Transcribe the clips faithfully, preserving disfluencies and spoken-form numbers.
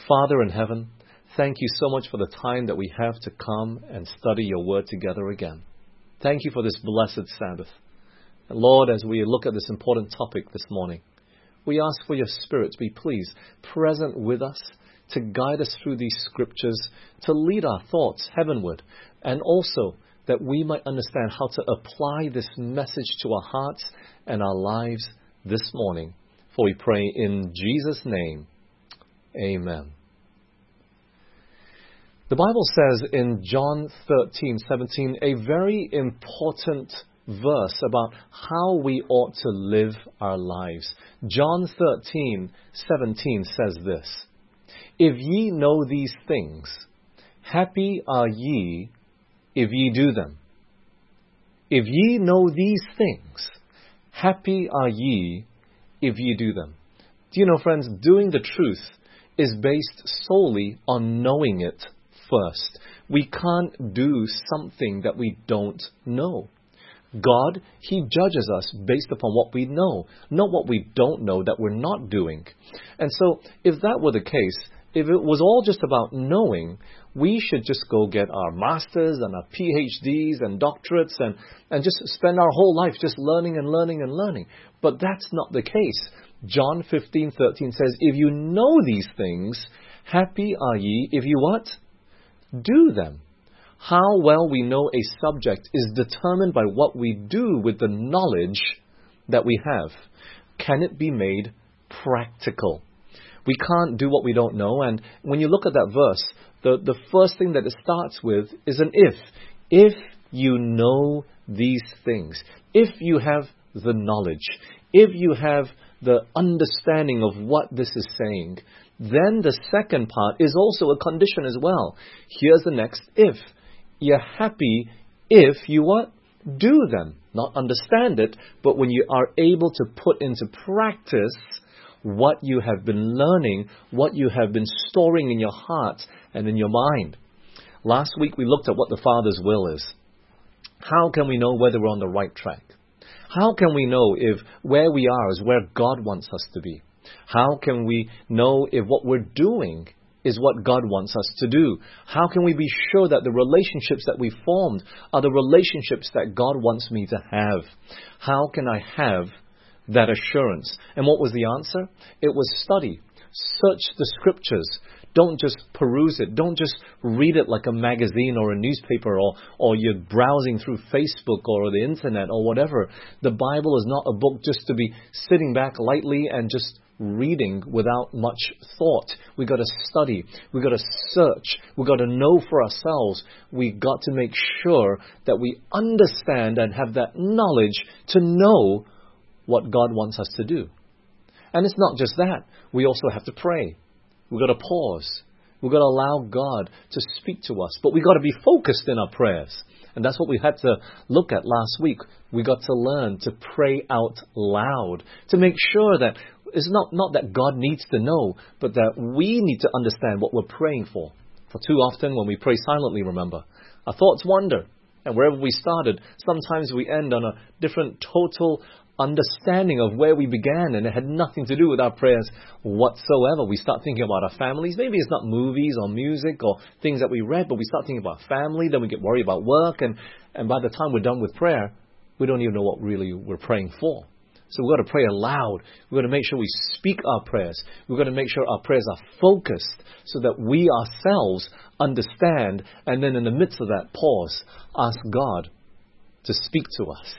Father in heaven, thank you so much for the time that we have to come and study your word together again. Thank you for this blessed Sabbath. And Lord, as we look at this important topic this morning, we ask for your Spirit to be pleased, present with us, to guide us through these scriptures, to lead our thoughts heavenward, and also that we might understand how to apply this message to our hearts and our lives this morning. For we pray in Jesus' name, amen. The Bible says in John thirteen seventeen a very important verse about how we ought to live our lives. John thirteen seventeen says this, "If ye know these things, happy are ye if ye do them. If ye know these things, happy are ye if ye do them." Do you know, friends, doing the truth is based solely on knowing it first. We can't do something that we don't know. God, He judges us based upon what we know, not what we don't know that we're not doing. And so, if that were the case, if it was all just about knowing, we should just go get our masters and our P H Ds and doctorates and, and just spend our whole life just learning and learning and learning. But that's not the case. John fifteen thirteen says, "If you know these things, happy are ye if you what? Do them." How well we know a subject is determined by what we do with the knowledge that we have. Can it be made practical? We can't do what we don't know. And when you look at that verse, the, the first thing that it starts with is an if. If you know these things, if you have the knowledge, if you have the understanding of what this is saying, then the second part is also a condition as well. Here's the next if. You're happy if you what? Do them. Not understand it, but when you are able to put into practice what you have been learning, what you have been storing in your heart and in your mind. Last week we looked at what the Father's will is. How can we know whether we're on the right track? How can we know if where we are is where God wants us to be? How can we know if what we're doing is what God wants us to do? How can we be sure that the relationships that we formed are the relationships that God wants me to have? How can I have that assurance? And what was the answer? It was study. Search the scriptures. Don't just peruse it. Don't just read it like a magazine or a newspaper, or, or you're browsing through Facebook or the internet or whatever. The Bible is not a book just to be sitting back lightly and just reading without much thought. We've got to study. We've got to search. We've got to know for ourselves. We've got to make sure that we understand and have that knowledge to know what God wants us to do. And it's not just that. We also have to pray. We've got to pause. We've got to allow God to speak to us. But we've got to be focused in our prayers. And that's what we had to look at last week. We got to learn to pray out loud, to make sure that it's not, not that God needs to know, but that we need to understand what we're praying for. For too often when we pray silently, remember, our thoughts wander. And wherever we started, sometimes we end on a different total understanding of where we began, and it had nothing to do with our prayers whatsoever. We start thinking about our families. Maybe it's not movies or music or things that we read, but we start thinking about family. Then we get worried about work, and, and by the time we're done with prayer, we don't even know what really we're praying for. So we've got to pray aloud. We've got to make sure we speak our prayers. We've got to make sure our prayers are focused so that we ourselves understand, and then in the midst of that, pause, ask God to speak to us.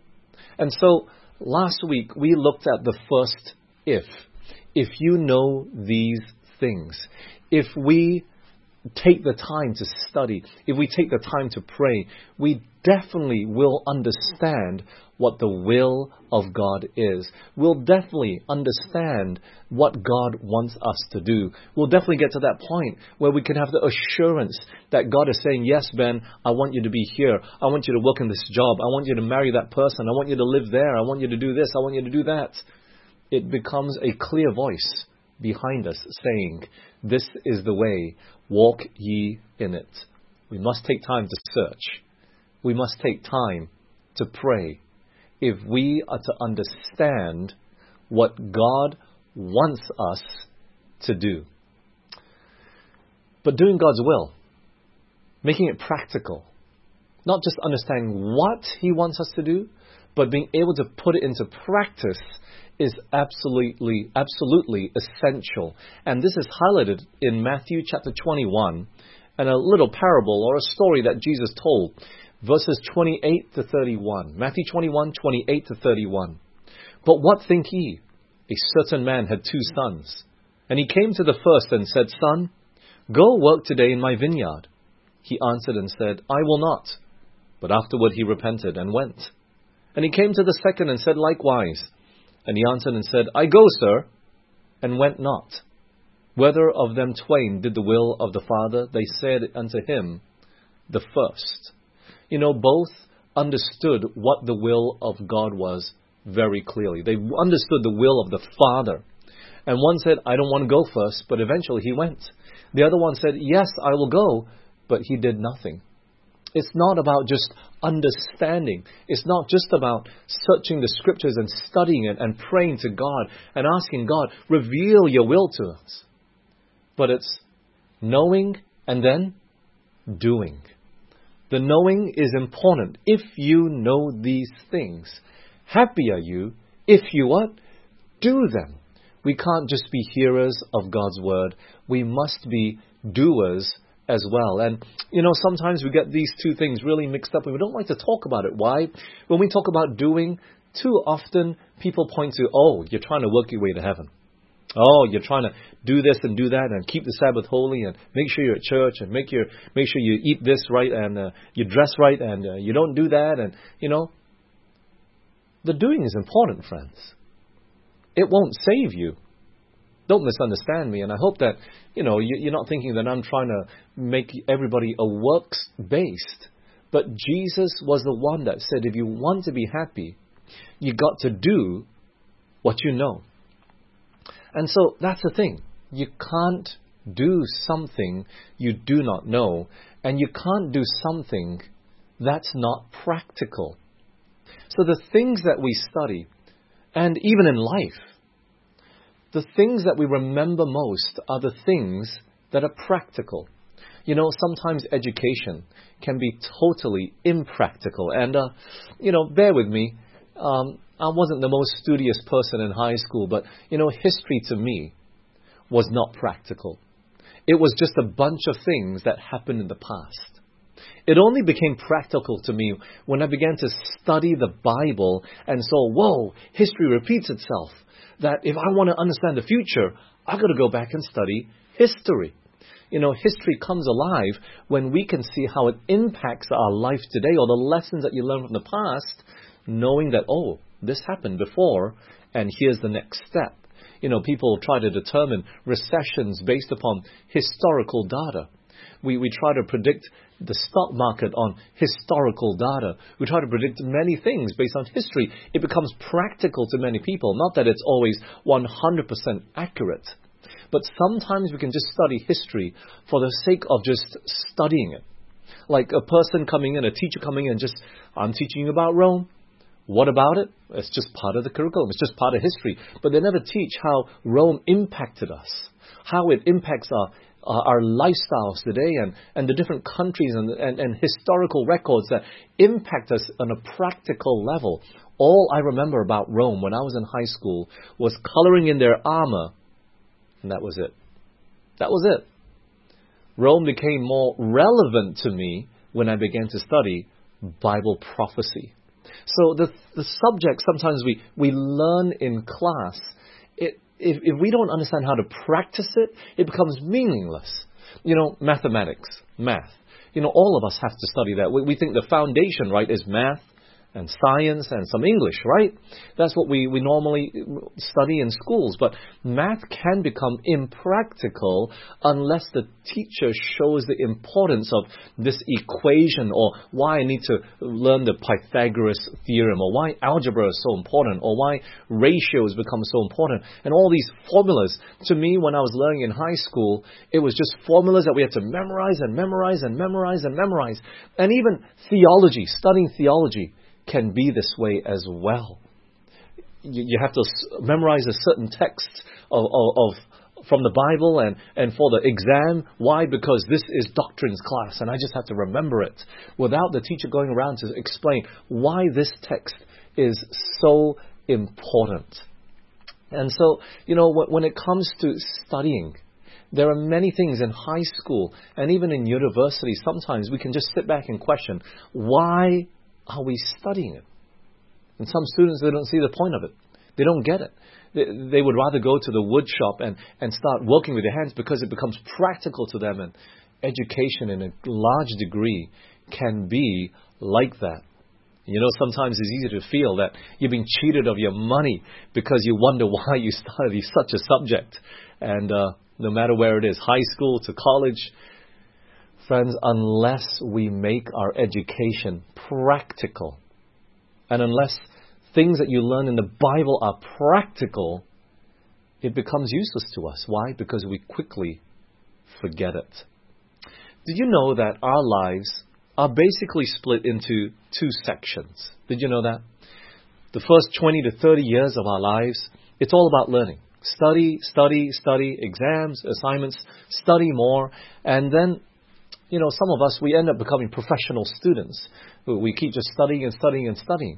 And so last week we looked at the first if. If you know these things, if we take the time to study, if we take the time to pray, we definitely will understand what the will of God is. We'll definitely understand what God wants us to do. We'll definitely get to that point where we can have the assurance that God is saying, yes, Ben, I want you to be here. I want you to work in this job. I want you to marry that person. I want you to live there. I want you to do this. I want you to do that. It becomes a clear voice behind us saying, this is the way, walk ye in it. We must take time to search. We must take time to pray if we are to understand what God wants us to do. But doing God's will, making it practical, not just understanding what He wants us to do, but being able to put it into practice is absolutely, absolutely essential. And this is highlighted in Matthew chapter twenty-one, and a little parable or a story that Jesus told, verses twenty-eight to thirty-one. Matthew twenty-one, twenty-eight to thirty-one. But what think ye? A certain man had two sons. And he came to the first and said, Son, go work today in my vineyard. He answered and said, I will not. But afterward he repented and went. And he came to the second and said likewise. And he answered and said, I go, sir, and went not. Whether of them twain did the will of the Father? They said unto him, the first. You know, both understood what the will of God was very clearly. They understood the will of the Father. And one said, I don't want to go first, but eventually he went. The other one said, yes, I will go, but he did nothing. It's not about just understanding. It's not just about searching the scriptures and studying it and praying to God and asking God, reveal your will to us. But it's knowing and then doing. The knowing is important. If you know these things, happy are you if you what? Do them. We can't just be hearers of God's word. We must be doers as well. And, you know, sometimes we get these two things really mixed up and we don't like to talk about it. Why? When we talk about doing, too often people point to, oh, you're trying to work your way to heaven. Oh, you're trying to do this and do that and keep the Sabbath holy and make sure you're at church and make your make sure you eat this right and uh, you dress right and uh, you don't do that. And, you know, the doing is important, friends. It won't save you. Don't misunderstand me. And I hope that, you know, you're not thinking that I'm trying to make everybody a works-based. But Jesus was the one that said, if you want to be happy, you got to do what you know. And so that's the thing. You can't do something you do not know. And you can't do something that's not practical. So the things that we study, and even in life, the things that we remember most are the things that are practical. You know, sometimes education can be totally impractical. And, uh, you know, bear with me. Um, I wasn't the most studious person in high school, but, you know, history to me was not practical. It was just a bunch of things that happened in the past. It only became practical to me when I began to study the Bible and saw, whoa, history repeats itself. That if I want to understand the future, I've got to go back and study history. You know, history comes alive when we can see how it impacts our life today or the lessons that you learned from the past, knowing that, oh, this happened before and here's the next step. You know, people try to determine recessions based upon historical data. We we try to predict the stock market on historical data. We try to predict many things based on history. It becomes practical to many people. Not that it's always one hundred percent accurate. But sometimes we can just study history for the sake of just studying it. Like a person coming in, a teacher coming in, just, I'm teaching you about Rome. What about it? It's just part of the curriculum. It's just part of history. But they never teach how Rome impacted us, how it impacts our Uh, our lifestyles today and, and the different countries and, and, and historical records that impact us on a practical level. All I remember about Rome when I was in high school was coloring in their armor, and that was it. That was it. Rome became more relevant to me when I began to study Bible prophecy. So the the subject sometimes we, we learn in class, it If, if we don't understand how to practice it, it becomes meaningless. You know, mathematics, math. You know, all of us have to study that. We, we think the foundation, right, is math and science and some English, right? That's what we, we normally study in schools. But math can become impractical unless the teacher shows the importance of this equation, or why I need to learn the Pythagoras theorem, or why algebra is so important, or why ratios become so important. And all these formulas, to me, when I was learning in high school, it was just formulas that we had to memorize and memorize and memorize and memorize. And even theology, studying theology, can be this way as well. You, you have to memorize a certain text of, of, from the Bible and, and for the exam. Why? Because this is doctrines class and I just have to remember it without the teacher going around to explain why this text is so important. And so, you know, when it comes to studying, there are many things in high school and even in university. Sometimes we can just sit back and question, why are we studying it? And some students, they don't see the point of it. They don't get it. They, they would rather go to the wood shop and, and start working with their hands because it becomes practical to them. And education in a large degree can be like that. You know, sometimes it's easy to feel that you're being cheated of your money because you wonder why you study such a subject. And uh, no matter where it is, high school to college, friends, unless we make our education practical, and unless things that you learn in the Bible are practical, it becomes useless to us. Why? Because we quickly forget it. Did you know that our lives are basically split into two sections? Did you know that? The first twenty to thirty years of our lives, it's all about learning. Study, study, study, exams, assignments, study more. And then, you know, some of us, we end up becoming professional students. We keep just studying and studying and studying.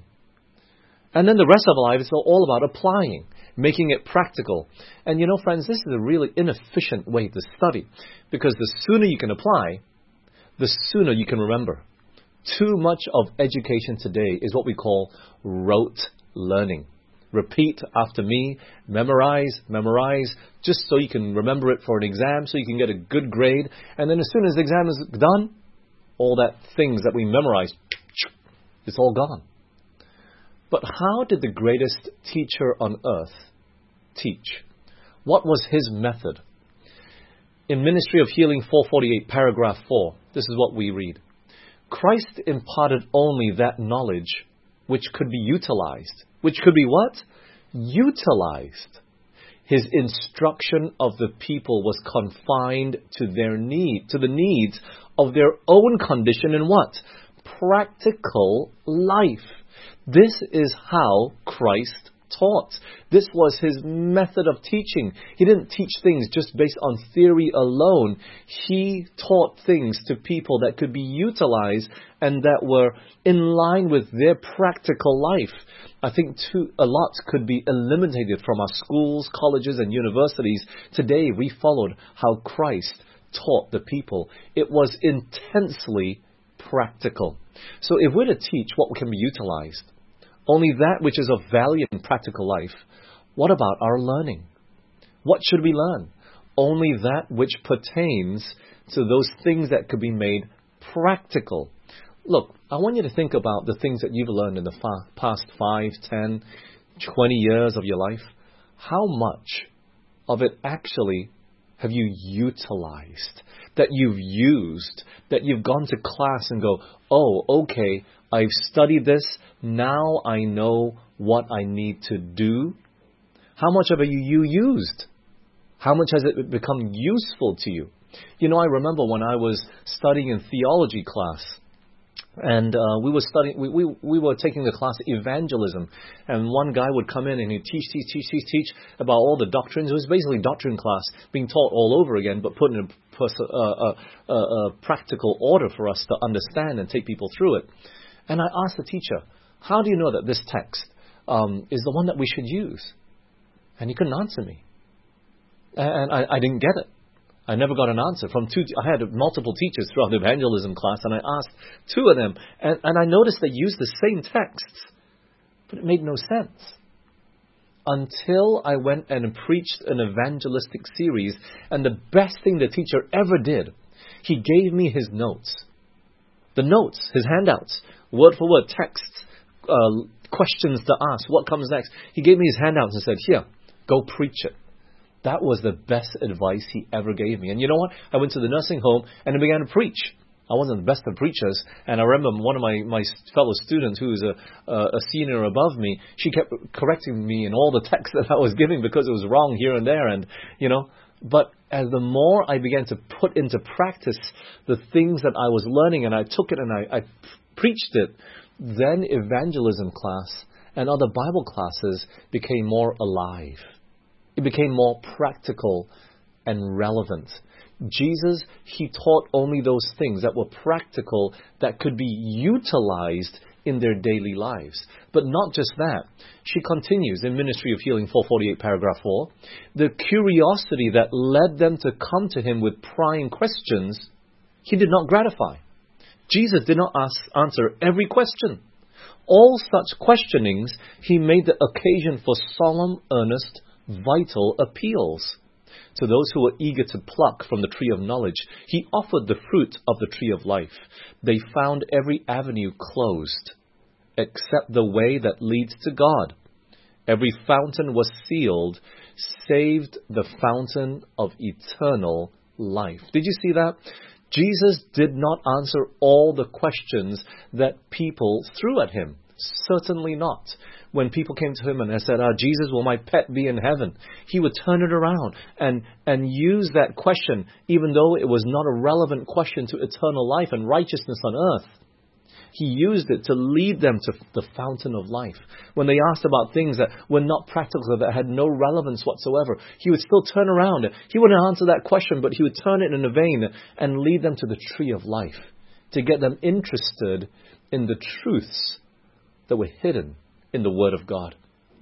And then the rest of our life is all about applying, making it practical. And you know, friends, this is a really inefficient way to study. Because the sooner you can apply, the sooner you can remember. Too much of education today is what we call rote learning. Repeat after me, memorize, memorize, just so you can remember it for an exam, so you can get a good grade. And then as soon as the exam is done, all that things that we memorized, it's all gone. But how did the greatest teacher on earth teach? What was his method? In Ministry of Healing four forty-eight, paragraph four, this is what we read. Christ imparted only that knowledge which could be utilized. Which could be what? Utilized. His instruction of the people was confined to their need, to the needs of their own condition in what? Practical life. This is how Christ taught. This was his method of teaching. He didn't teach things just based on theory alone. He taught things to people that could be utilized and that were in line with their practical life. I think too, a lot could be eliminated from our schools, colleges, and universities. Today, we followed how Christ taught the people. It was intensely practical. So if we're to teach what can be utilized, only that which is of value in practical life, what about our learning? What should we learn? Only that which pertains to those things that could be made practical. Look, I want you to think about the things that you've learned in the fa- past five, ten, twenty years of your life. How much of it actually have you utilized, that you've used, that you've gone to class and go, oh, okay, I've studied this, now I know what I need to do? How much of it you used? How much has it become useful to you? You know, I remember when I was studying in theology class, and uh, we were studying, we, we we were taking the class evangelism, and one guy would come in and he'd teach, teach, teach, teach, teach about all the doctrines. It was basically doctrine class being taught all over again, but put in a, pers- uh, uh, uh, a practical order for us to understand and take people through it. And I asked the teacher, how do you know that this text um, is the one that we should use? And he couldn't answer me. And I, I didn't get it. I never got an answer. From two, I had multiple teachers throughout the evangelism class, and I asked two of them, and, and I noticed they used the same texts, but it made no sense. Until I went and preached an evangelistic series, and the best thing the teacher ever did, he gave me his notes. The notes, his handouts, word for word, texts, uh, questions to ask, what comes next. He gave me his handouts and said, here, go preach it. That was the best advice he ever gave me. And you know what? I went to the nursing home and I began to preach. I wasn't the best of preachers. And I remember one of my, my fellow students who was a, a, a senior above me, she kept correcting me in all the texts that I was giving because it was wrong here and there. And, you know, but as the more I began to put into practice the things that I was learning, and I took it and I, I preached it, then evangelism class and other Bible classes became more alive. It became more practical and relevant. Jesus, he taught only those things that were practical, that could be utilized in their daily lives. But not just that. She continues in Ministry of Healing four forty-eight, paragraph four. The curiosity that led them to come to him with prying questions, he did not gratify. Jesus did not ask, answer every question. All such questionings, he made the occasion for solemn, earnest, vital appeals. To those who were eager to pluck from the tree of knowledge, he offered the fruit of the tree of life. They found every avenue closed, except the way that leads to God. Every fountain was sealed, saved the fountain of eternal life. Did you see that? Jesus did not answer all the questions that people threw at him. Certainly not. When people came to him and said, ah, Jesus, will my pet be in heaven? He would turn it around and, and use that question, even though it was not a relevant question to eternal life and righteousness on earth. He used it to lead them to the fountain of life. When they asked about things that were not practical, that had no relevance whatsoever, he would still turn around. He wouldn't answer that question, but he would turn it in a vein and lead them to the tree of life, to get them interested in the truths that were hidden in the Word of God.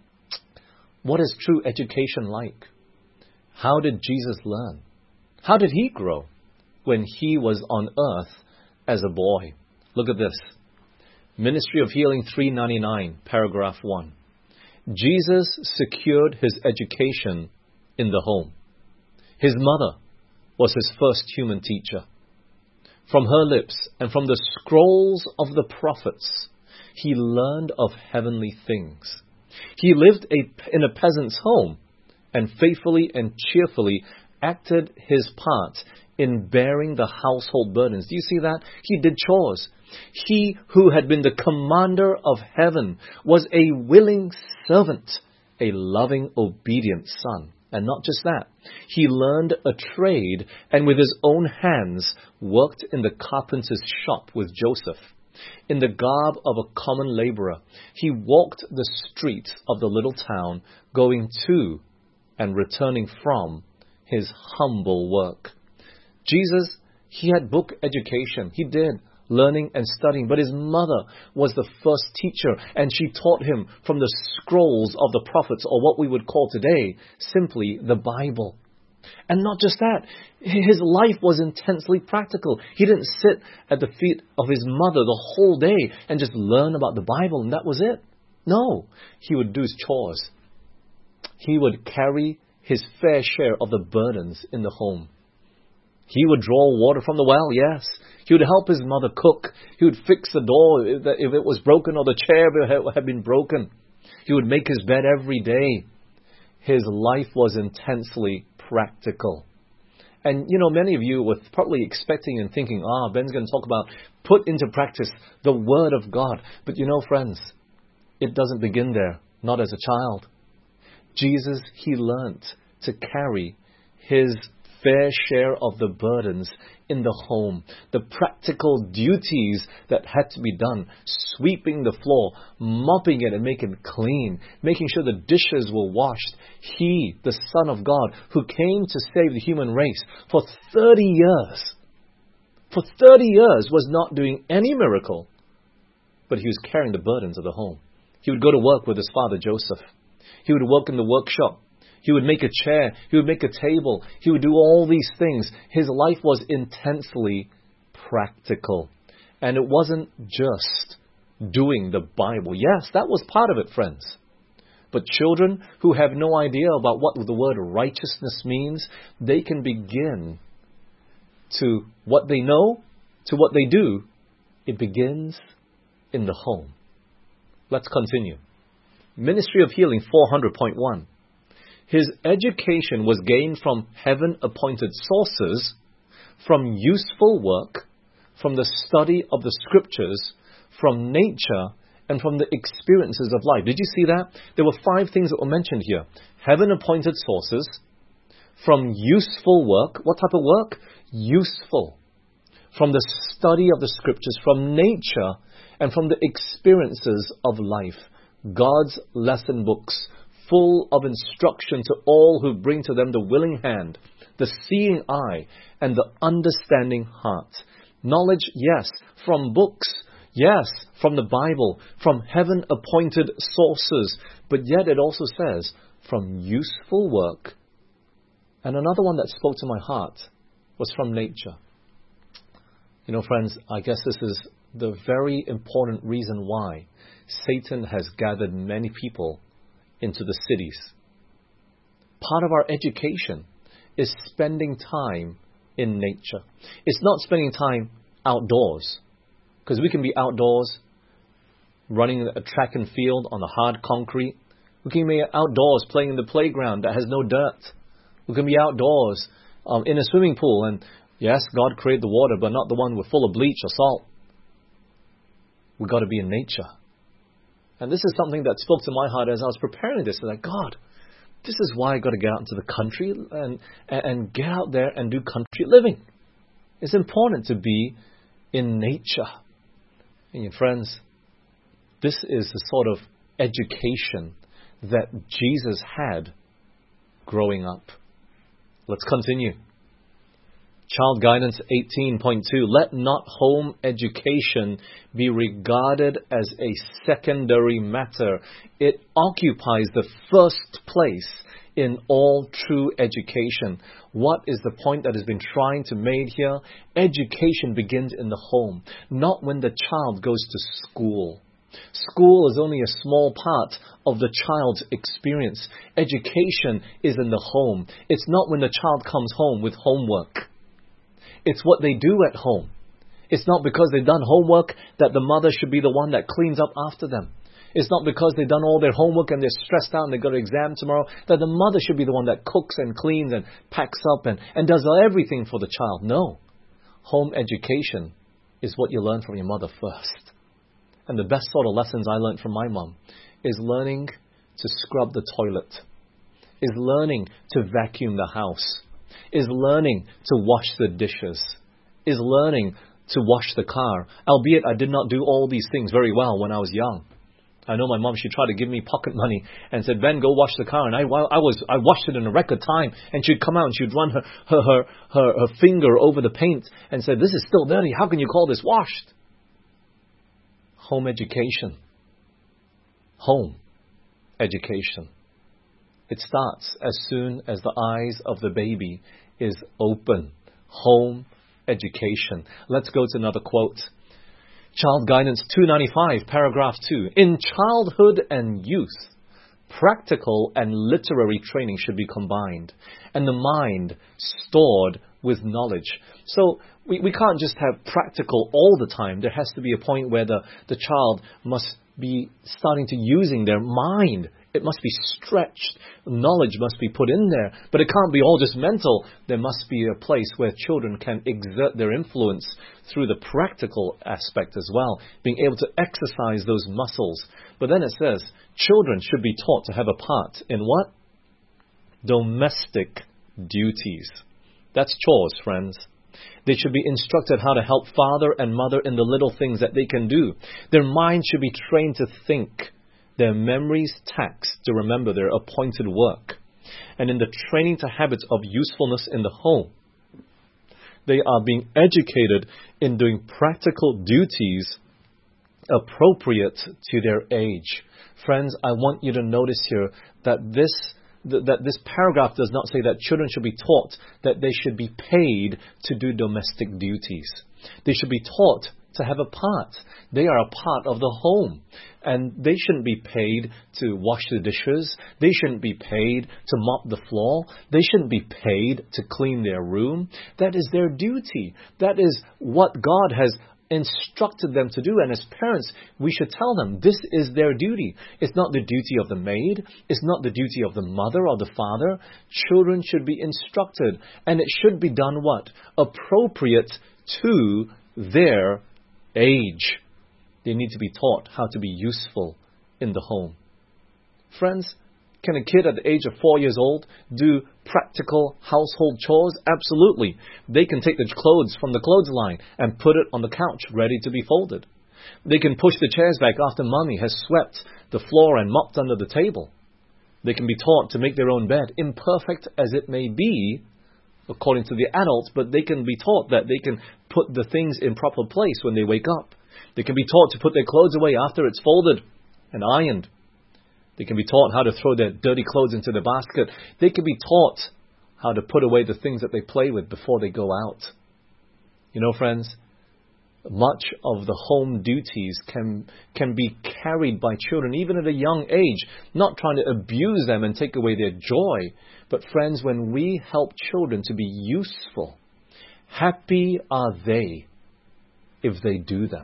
What is true education like? How did Jesus learn? How did he grow when he was on earth as a boy? Look at this. Ministry of Healing three ninety-nine, paragraph one. Jesus secured his education in the home. His mother was his first human teacher. From her lips and from the scrolls of the prophets, he learned of heavenly things. He lived a, in a peasant's home and faithfully and cheerfully acted his part in bearing the household burdens. Do you see that? He did chores. He who had been the commander of heaven was a willing servant, a loving, obedient son. And not just that, he learned a trade and with his own hands worked in the carpenter's shop with Joseph. In the garb of a common laborer, he walked the streets of the little town, going to and returning from his humble work. Jesus, he had book education. He did, learning and studying. But his mother was the first teacher, and she taught him from the scrolls of the prophets, or what we would call today simply the Bible. And not just that, his life was intensely practical. He didn't sit at the feet of his mother the whole day and just learn about the Bible and that was it. No, he would do his chores. He would carry his fair share of the burdens in the home. He would draw water from the well, yes. He would help his mother cook. He would fix the door if it was broken or the chair had been broken. He would make his bed every day. His life was intensely practical. And, you know, many of you were probably expecting and thinking, ah, Ben's going to talk about put into practice the Word of God. But, you know, friends, it doesn't begin there, not as a child. Jesus, he learnt to carry his fair share of the burdens in the home, the practical duties that had to be done, sweeping the floor, mopping it and making it clean, making sure the dishes were washed. He, the Son of God, who came to save the human race for thirty years, for thirty years was not doing any miracle, but he was carrying the burdens of the home. He would go to work with his father Joseph. He would work in the workshop. He would make a chair. He would make a table. He would do all these things. His life was intensely practical. And it wasn't just doing the Bible. Yes, that was part of it, friends. But children who have no idea about what the word righteousness means, they can begin to what they know, to what they do. It begins in the home. Let's continue. Ministry of Healing four hundred point one. His education was gained from heaven-appointed sources, from useful work, from the study of the Scriptures, from nature, and from the experiences of life. Did you see that? There were five things that were mentioned here. Heaven-appointed sources, from useful work. What type of work? Useful. From the study of the Scriptures, from nature, and from the experiences of life. God's lesson books, full of instruction to all who bring to them the willing hand, the seeing eye, and the understanding heart. Knowledge, yes, from books, yes, from the Bible, from heaven-appointed sources, but yet it also says, from useful work. And another one that spoke to my heart was from nature. You know, friends, I guess this is the very important reason why Satan has gathered many people into the cities. Part of our education is spending time in nature. It's not spending time outdoors, because we can be outdoors running a track and field on the hard concrete. We can be outdoors playing in the playground that has no dirt. We can be outdoors um, in a swimming pool, and yes, God created the water, but not the one with full of bleach or salt. We've got to be in nature. And this is something that spoke to my heart as I was preparing this. Like, God, this is why I got to get out into the country and, and, and get out there and do country living. It's important to be in nature. And your friends, this is the sort of education that Jesus had growing up. Let's continue. Child Guidance eighteen point two. Let not home education be regarded as a secondary matter. It occupies the first place in all true education. What is the point that has been trying to made here? Education begins in the home, not when the child goes to school. School is only a small part of the child's experience. Education is in the home. It's not when the child comes home with homework. It's what they do at home. It's not because they've done homework that the mother should be the one that cleans up after them. It's not because they've done all their homework and they're stressed out and they've got an exam tomorrow that the mother should be the one that cooks and cleans and packs up and, and does everything for the child. No. Home education is what you learn from your mother first. And the best sort of lessons I learned from my mom is learning to scrub the toilet, is learning to vacuum the house, is learning to wash the dishes, is learning to wash the car. Albeit I did not do all these things very well when I was young. I know my mom, she tried to give me pocket money and said, Ben, go wash the car. And I, I was, I washed it in a record time. And she'd come out and she'd run her, her, her, her, her finger over the paint and said, this is still dirty. How can you call this washed? Home education. Home education. It starts as soon as the eyes of the baby is open. Home education. Let's go to another quote. Child Guidance two ninety-five, paragraph two. In childhood and youth, practical and literary training should be combined, and the mind stored with knowledge. So we, we can't just have practical all the time. There has to be a point where the, the child must be starting to using their mind. It must be stretched. Knowledge must be put in there. But it can't be all just mental. There must be a place where children can exert their influence through the practical aspect as well, being able to exercise those muscles. But then it says, children should be taught to have a part in what? Domestic duties. That's chores, friends. They should be instructed how to help father and mother in the little things that they can do. Their mind should be trained to think. Their memories taxed to remember their appointed work. And in the training to habits of usefulness in the home, they are being educated in doing practical duties appropriate to their age. Friends, I want you to notice here that this that this paragraph does not say that children should be taught that they should be paid to do domestic duties. They should be taught to have a part. They are a part of the home. And they shouldn't be paid to wash the dishes. They shouldn't be paid to mop the floor. They shouldn't be paid to clean their room. That is their duty. That is what God has instructed them to do. And as parents, we should tell them this is their duty. It's not the duty of the maid. It's not the duty of the mother or the father. Children should be instructed. And it should be done what? Appropriate to their age. They need to be taught how to be useful in the home. Friends, can a kid at the age of four years old do practical household chores? Absolutely. They can take the clothes from the clothesline and put it on the couch ready to be folded. They can push the chairs back after mommy has swept the floor and mopped under the table. They can be taught to make their own bed, imperfect as it may be. according to the adults, but they can be taught that they can put the things in proper place when they wake up. They can be taught to put their clothes away after it's folded and ironed. They can be taught how to throw their dirty clothes into the basket. They can be taught how to put away the things that they play with before they go out. You know, friends, much of the home duties can can be carried by children, even at a young age, not trying to abuse them and take away their joy. But friends, when we help children to be useful, happy are they if they do them.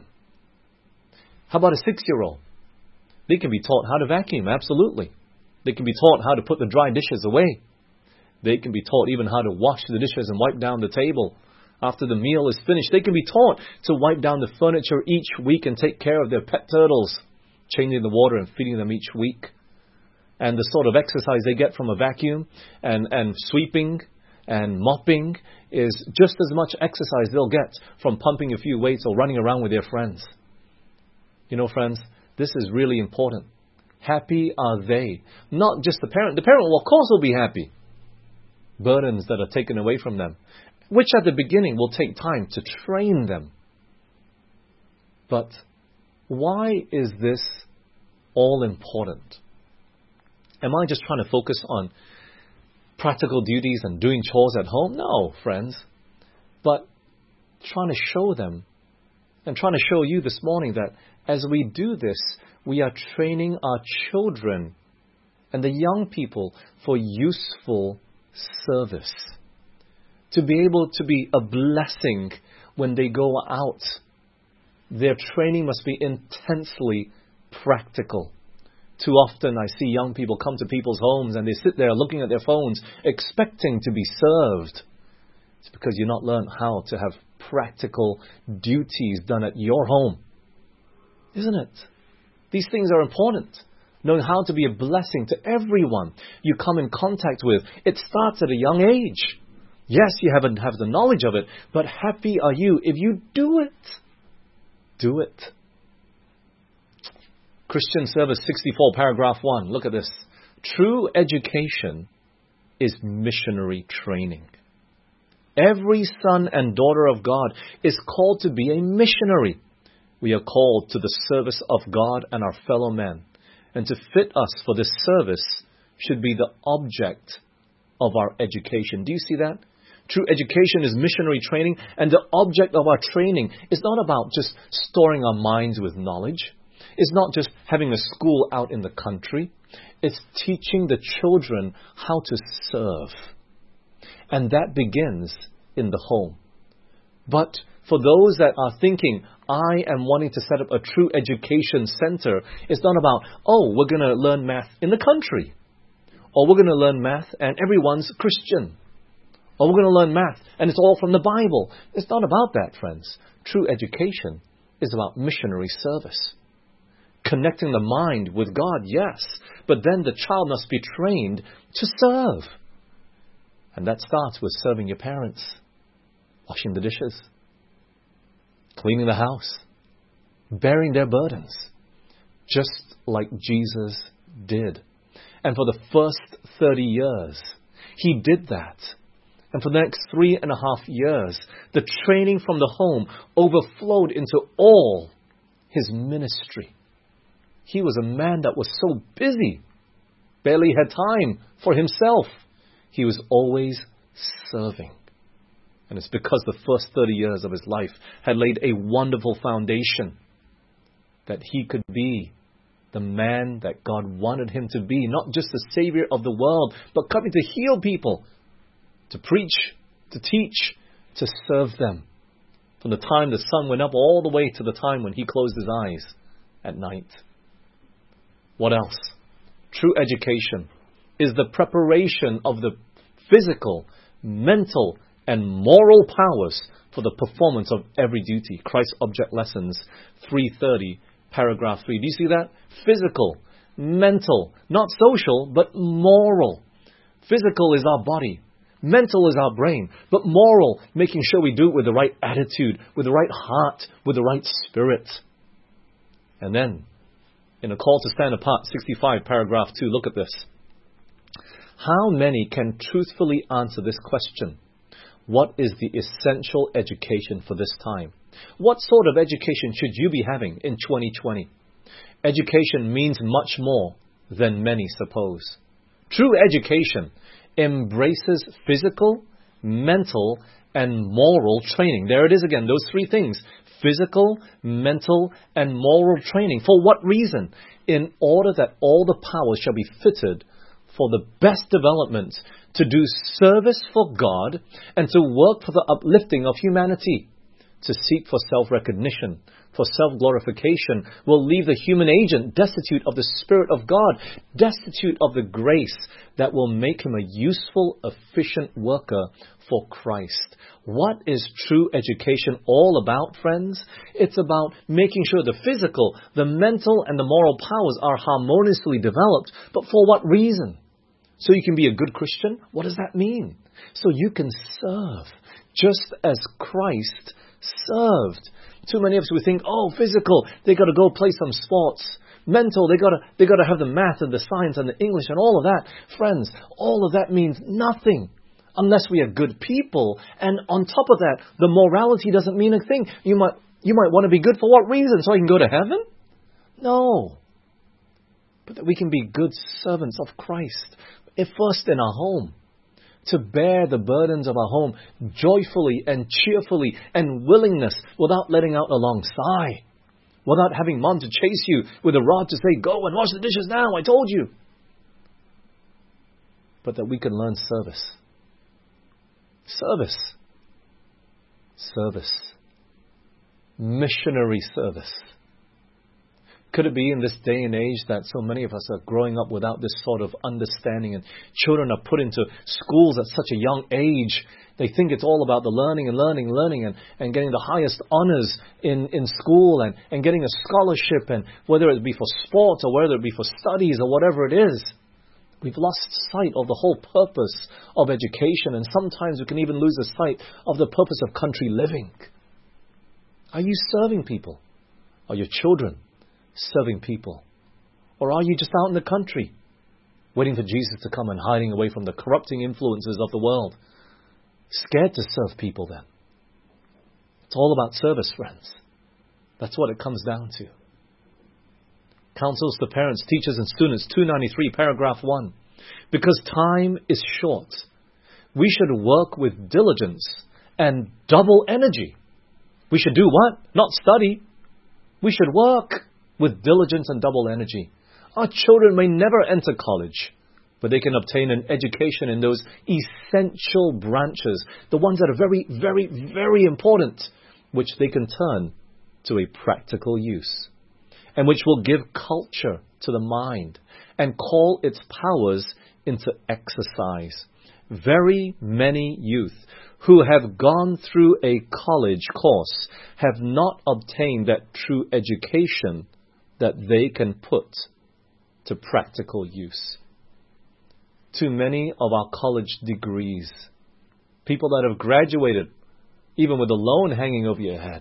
How about a six-year-old? They can be taught how to vacuum, absolutely. They can be taught how to put the dry dishes away. They can be taught even how to wash the dishes and wipe down the table after the meal is finished. They can be taught to wipe down the furniture each week and take care of their pet turtles, changing the water and feeding them each week. And the sort of exercise they get from a vacuum and, and sweeping and mopping is just as much exercise they'll get from pumping a few weights or running around with their friends. You know, friends, this is really important. Happy are they. Not just the parent. The parent, will, of course, will be happy. Burdens that are taken away from them, which at the beginning will take time to train them. But why is this all important? Am I just trying to focus on practical duties and doing chores at home? No, friends. But trying to show them and trying to show you this morning that as we do this, we are training our children and the young people for useful service. To be able to be a blessing when they go out. Their training must be intensely practical. Too often I see young people come to people's homes and they sit there looking at their phones expecting to be served. It's because you've not learned how to have practical duties done at your home. Isn't it? These things are important. Knowing how to be a blessing to everyone you come in contact with. It starts at a young age. Yes, you haven't have the knowledge of it, but happy are you if you do it. Do it. Christian Service sixty-four, paragraph one. Look at this. True education is missionary training. Every son and daughter of God is called to be a missionary. We are called to the service of God and our fellow men. And to fit us for this service should be the object of our education. Do you see that? True education is missionary training, and the object of our training is not about just storing our minds with knowledge. It's not just having a school out in the country. It's teaching the children how to serve. And that begins in the home. But for those that are thinking, I am wanting to set up a true education center, it's not about, oh, we're going to learn math in the country. Or we're going to learn math and everyone's Christian. Or we're going to learn math and it's all from the Bible. It's not about that, friends. True education is about missionary service. Connecting the mind with God, yes. But then the child must be trained to serve. And that starts with serving your parents. Washing the dishes. Cleaning the house. Bearing their burdens. Just like Jesus did. And for the first thirty years, He did that. And for the next three and a half years, the training from the home overflowed into all His ministry. He was a man that was so busy, barely had time for himself. He was always serving. And it's because the first thirty years of his life had laid a wonderful foundation that he could be the man that God wanted him to be. Not just the Savior of the world, but coming to heal people, to preach, to teach, to serve them. From the time the sun went up all the way to the time when he closed his eyes at night. What else? True education is the preparation of the physical, mental, and moral powers for the performance of every duty. Christ Object Lessons three thirty, paragraph three. Do you see that? Physical, mental, not social, but moral. Physical is our body. Mental is our brain. But moral, making sure we do it with the right attitude, with the right heart, with the right spirit. And then, in a call to stand apart, sixty-five, paragraph two, look at this. How many can truthfully answer this question? What is the essential education for this time? What sort of education should you be having in twenty twenty? Education means much more than many suppose. True education embraces physical, mental, and moral training. There it is again, those three things. Physical, mental, and moral training. For what reason? In order that all the powers shall be fitted for the best development, to do service for God, and to work for the uplifting of humanity. To seek for self-recognition, for self-glorification, will leave the human agent destitute of the Spirit of God, destitute of the grace that will make him a useful, efficient worker for Christ. What is true education all about, friends? It's about making sure the physical, the mental, and the moral powers are harmoniously developed. But for what reason? So you can be a good Christian? What does that mean? So you can serve, just as Christ served. Too many of us, we think, oh, physical, they got to go play some sports. Mental, they got to they got to have the math and the science and the English and all of that. Friends, all of that means nothing unless we are good people. And on top of that, the morality doesn't mean a thing. You might you might want to be good for what reason? So I can go to heaven? No. But that we can be good servants of Christ. If first in our home, to bear the burdens of our home joyfully and cheerfully and willingness, without letting out a long sigh, without having mom to chase you with a rod to say, go and wash the dishes now, I told you. But that we can learn service. Service. Service. Missionary service. Could it be in this day and age that so many of us are growing up without this sort of understanding, and children are put into schools at such a young age? They think it's all about the learning and learning, learning and, and getting the highest honors in, in school and, and getting a scholarship, and whether it be for sports or whether it be for studies or whatever it is. We've lost sight of the whole purpose of education, and sometimes we can even lose the sight of the purpose of country living. Are you serving people? Are your children serving people? Or are you just out in the country, waiting for Jesus to come and hiding away from the corrupting influences of the world? Scared to serve people then. It's all about service, friends. That's what it comes down to. Counsels to parents, teachers and students, two ninety-three, paragraph one. Because time is short, we should work with diligence and double energy. We should do what? Not study. We should work with diligence and double energy. Our children may never enter college, but they can obtain an education in those essential branches, the ones that are very, very, very important, which they can turn to a practical use, and which will give culture to the mind and call its powers into exercise. Very many youth who have gone through a college course have not obtained that true education that they can put to practical use. Too many of our college degrees, people that have graduated even with a loan hanging over your head,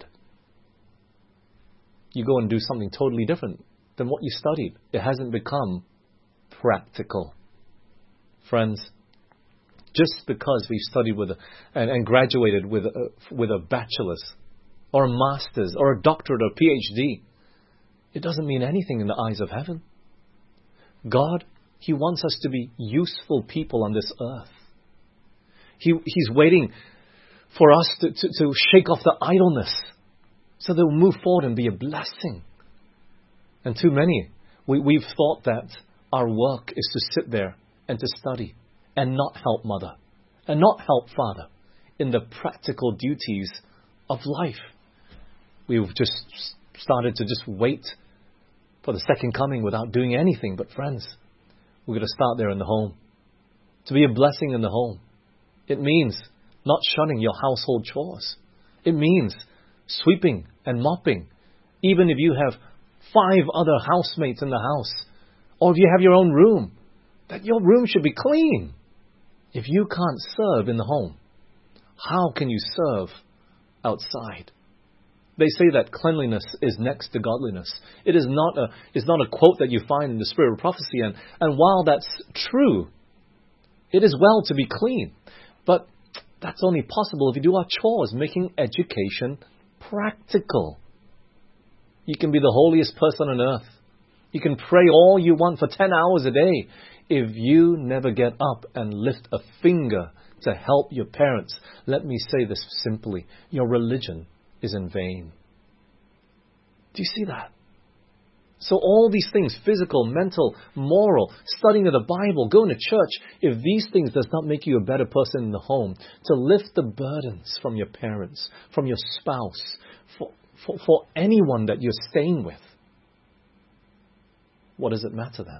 you go and do something totally different than what you studied. It hasn't become practical. Friends, just because we studied with a, and, and graduated with a, with a bachelor's or a master's or a doctorate or P H D, it doesn't mean anything in the eyes of heaven. God, He wants us to be useful people on this earth. He, he's waiting for us to, to, to shake off the idleness so that we'll move forward and be a blessing. And too many, we, we've thought that our work is to sit there and to study and not help mother and not help father in the practical duties of life. We've just started to just wait for the second coming without doing anything. But friends, we're going to start there in the home. To be a blessing in the home, it means not shunning your household chores. It means sweeping and mopping. Even if you have five other housemates in the house, or if you have your own room, that your room should be clean. If you can't serve in the home, how can you serve outside? They say that cleanliness is next to godliness. It is not a, it's not a quote that you find in the Spirit of Prophecy. And, and while that's true, it is well to be clean. But that's only possible if you do our chores, making education practical. You can be the holiest person on earth. You can pray all you want for ten hours a day. If you never get up and lift a finger to help your parents, let me say this simply, your religion is in vain. Do you see that? So all these things, physical, mental, moral, studying of the Bible, going to church, if these things does not make you a better person in the home, to lift the burdens from your parents, from your spouse, for, for, for anyone that you're staying with, what does it matter then?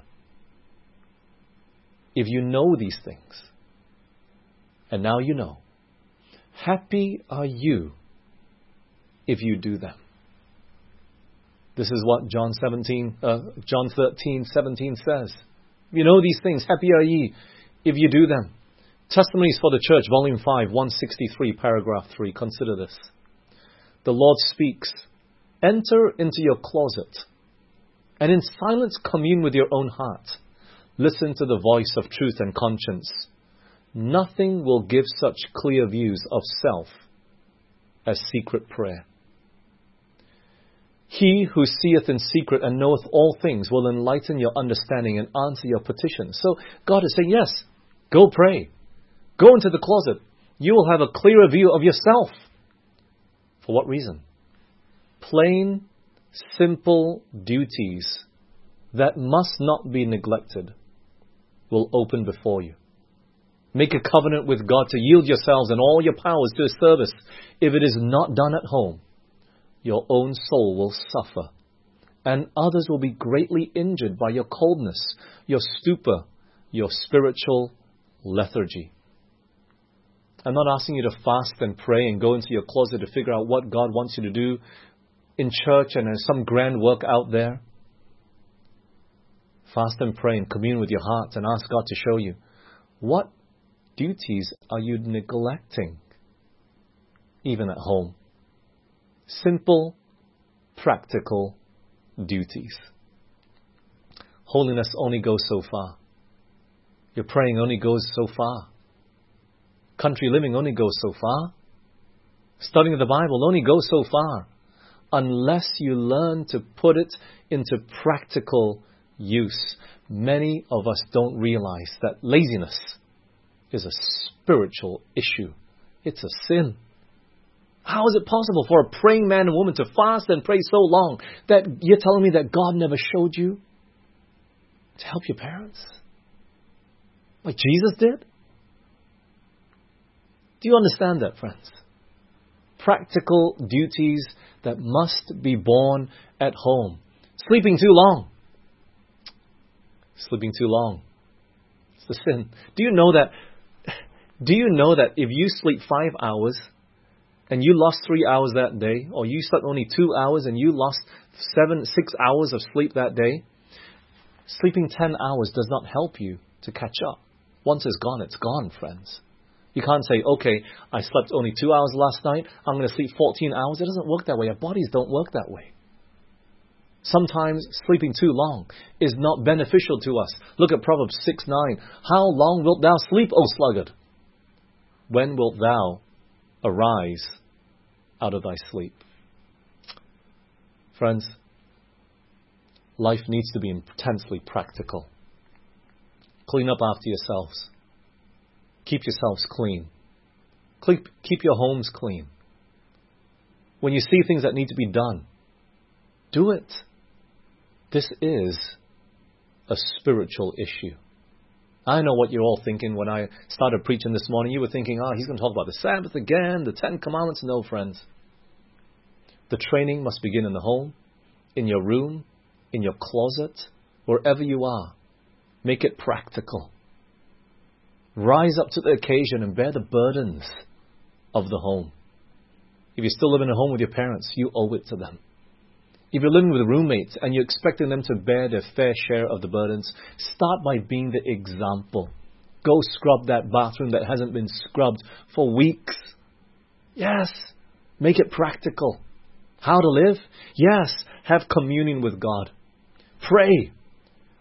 If you know these things, and now you know, happy are you if you do them. This is what John seventeen, uh, John thirteen, seventeen says. You know these things, happy are ye if you do them. Testimonies for the Church, Volume five, one sixty-three, paragraph three. Consider this. The Lord speaks, enter into your closet, and in silence commune with your own heart. Listen to the voice of truth and conscience. Nothing will give such clear views of self as secret prayer. He who seeth in secret and knoweth all things will enlighten your understanding and answer your petitions. So God is saying, yes, go pray. Go into the closet. You will have a clearer view of yourself. For what reason? Plain, simple duties that must not be neglected will open before you. Make a covenant with God to yield yourselves and all your powers to His service. If it is not done at home, your own soul will suffer, and others will be greatly injured by your coldness, your stupor, your spiritual lethargy. I'm not asking you to fast and pray and go into your closet to figure out what God wants you to do in church and there's some grand work out there. Fast and pray and commune with your heart and ask God to show you, what duties are you neglecting, even at home? Simple, practical duties. Holiness only goes so far. Your praying only goes so far. Country living only goes so far. Studying the Bible only goes so far. Unless you learn to put it into practical use. Many of us don't realize that laziness is a spiritual issue. It's a sin. How is it possible for a praying man and woman to fast and pray so long that you're telling me that God never showed you to help your parents? Like Jesus did? Do you understand that, friends? Practical duties that must be born at home. Sleeping too long. Sleeping too long. It's the sin. Do you know that? Do you know that if you sleep five hours and you lost three hours that day, or you slept only two hours and you lost seven, six hours of sleep that day, sleeping ten hours does not help you to catch up. Once it's gone, it's gone, friends. You can't say, okay, I slept only two hours last night, I'm going to sleep fourteen hours. It doesn't work that way. Our bodies don't work that way. Sometimes sleeping too long is not beneficial to us. Look at Proverbs six nine. How long wilt thou sleep, O sluggard? When wilt thou arise out of thy sleep? Friends, life needs to be intensely practical. Clean up after yourselves. Keep yourselves clean. Keep, keep your homes clean. When you see things that need to be done, do it. This is a spiritual issue. I know what you're all thinking when I started preaching this morning. You were thinking, oh, he's going to talk about the Sabbath again, the Ten Commandments. No, friends. The training must begin in the home, in your room, in your closet, wherever you are. Make it practical. Rise up to the occasion and bear the burdens of the home. If you're still living at home with your parents, you owe it to them. If you're living with roommates and you're expecting them to bear their fair share of the burdens, start by being the example. Go scrub that bathroom that hasn't been scrubbed for weeks. Yes, make it practical. How to live? Yes, have communion with God. Pray.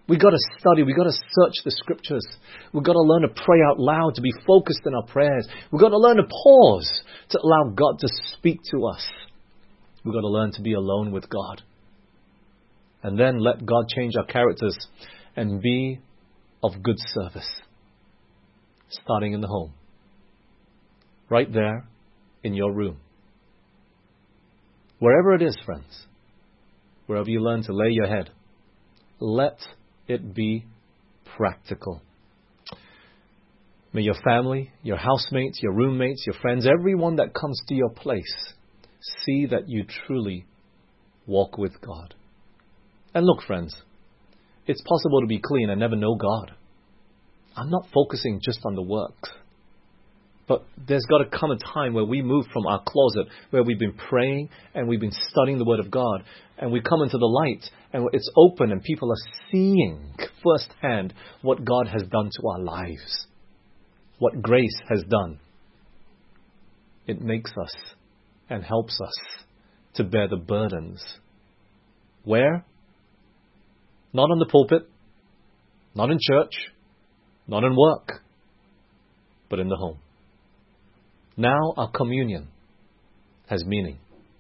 We've got to study. We've got to search the Scriptures. We've got to learn to pray out loud, to be focused in our prayers. We've got to learn to pause, to allow God to speak to us. We've got to learn to be alone with God. And then let God change our characters and be of good service. Starting in the home. Right there in your room. Wherever it is, friends. Wherever you learn to lay your head. Let it be practical. May your family, your housemates, your roommates, your friends, everyone that comes to your place, see that you truly walk with God. And look, friends, it's possible to be clean and never know God. I'm not focusing just on the works. But there's got to come a time where we move from our closet, where we've been praying and we've been studying the Word of God, and we come into the light and it's open and people are seeing firsthand what God has done to our lives, what grace has done. It makes us and helps us to bear the burdens. Where? Not on the pulpit, not in church, not in work, but in the home. Now our communion has meaning.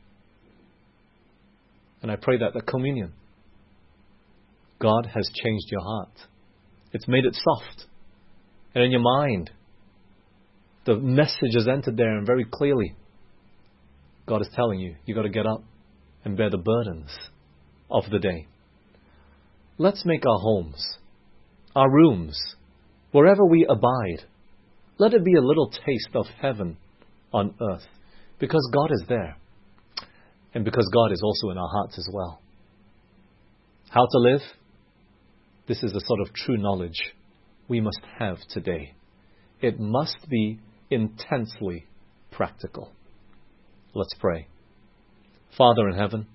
And I pray that the communion, God has changed your heart. It's made it soft. And in your mind, the message is entered there and very clearly. God is telling you, you've got to get up and bear the burdens of the day. Let's make our homes, our rooms, wherever we abide, let it be a little taste of heaven on earth, because God is there, and because God is also in our hearts as well. How to live? This is the sort of true knowledge we must have today. It must be intensely practical. Let's pray. Father in heaven,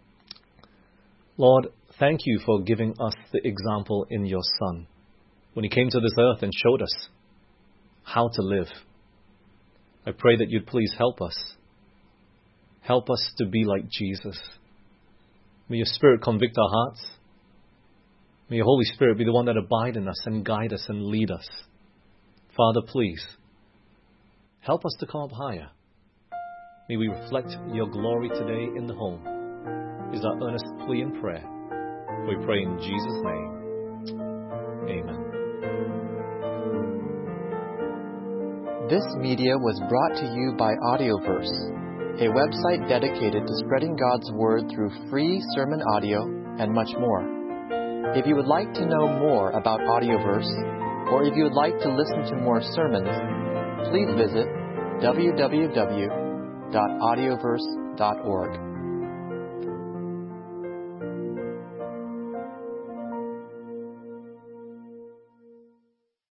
Lord, thank you for giving us the example in your Son, when he came to this earth and showed us how to live. I pray that you'd please help us. Help us to be like Jesus. May your Spirit convict our hearts. May your Holy Spirit be the one that abide in us and guide us and lead us. Father, please, help us to come up higher. May we reflect your glory today in the home, is our earnest plea and prayer. We pray in Jesus' name. Amen. This media was brought to you by Audioverse, a website dedicated to spreading God's Word through free sermon audio and much more. If you would like to know more about Audioverse, or if you would like to listen to more sermons, please visit w w w dot audioverse dot org.